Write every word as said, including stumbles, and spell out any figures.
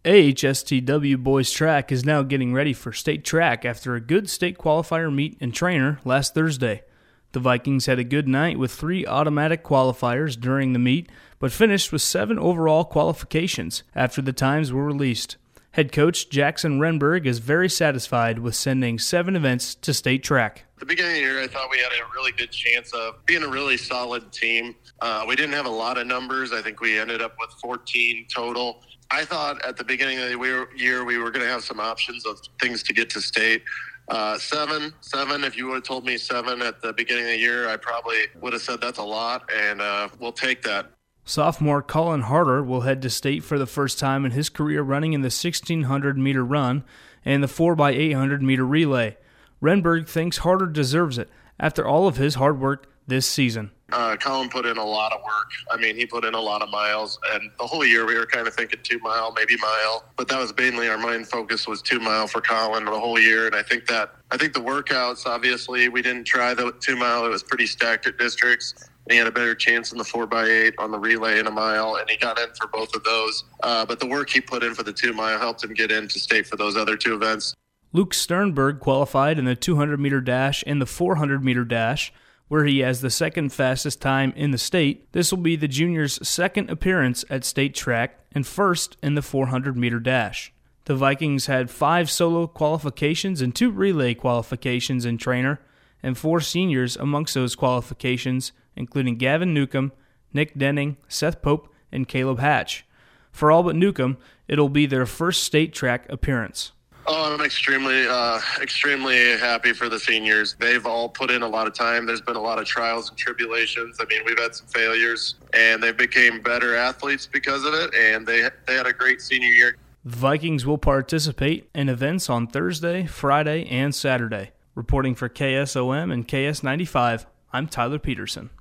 A H S T W boys track is now getting ready for state track after a good state qualifier meet and trainer last Thursday. The Vikings had a good night with three automatic qualifiers during the meet, but finished with seven overall qualifications after the times were released. Head coach Jackson Renberg is very satisfied with sending seven events to state track. At the beginning of the year, I thought we had a really good chance of being a really solid team. Uh, we didn't have a lot of numbers. I think we ended up with fourteen total. I thought at the beginning of the year we were going to have some options of things to get to state. Uh, seven, seven. If you would have told me seven at the beginning of the year, I probably would have said that's a lot, and uh, we'll take that. Sophomore Colin Harder will head to state for the first time in his career running in the sixteen hundred meter run and the four by eight hundred meter relay. Renberg thinks Harder deserves it after all of his hard work this season. Uh, Colin put in a lot of work. I mean, he put in a lot of miles, and the whole year we were kind of thinking two mile, maybe mile, but that was mainly our main focus was two mile for Colin the whole year. And I think that, I think the workouts, obviously, we didn't try the two mile. It was pretty stacked at districts. And he had a better chance in the four by eight on the relay in a mile, and he got in for both of those. Uh, but the work he put in for the two mile helped him get into state for those other two events. Luke Sternberg qualified in the two hundred meter dash and the four hundred meter dash, where he has the second fastest time in the state. This will be the junior's second appearance at state track and first in the four hundred meter dash. The Vikings had five solo qualifications and two relay qualifications in trainer, and four seniors amongst those qualifications, including Gavin Newcomb, Nick Denning, Seth Pope, and Caleb Hatch. For all but Newcomb, it'll be their first state track appearance. Oh, I'm extremely, uh, extremely happy for the seniors. They've all put in a lot of time. There's been a lot of trials and tribulations. I mean, we've had some failures, and they became better athletes because of it, and they they had a great senior year. The Vikings will participate in events on Thursday, Friday, and Saturday. Reporting for K S O M and K S ninety-five, I'm Tyler Peterson.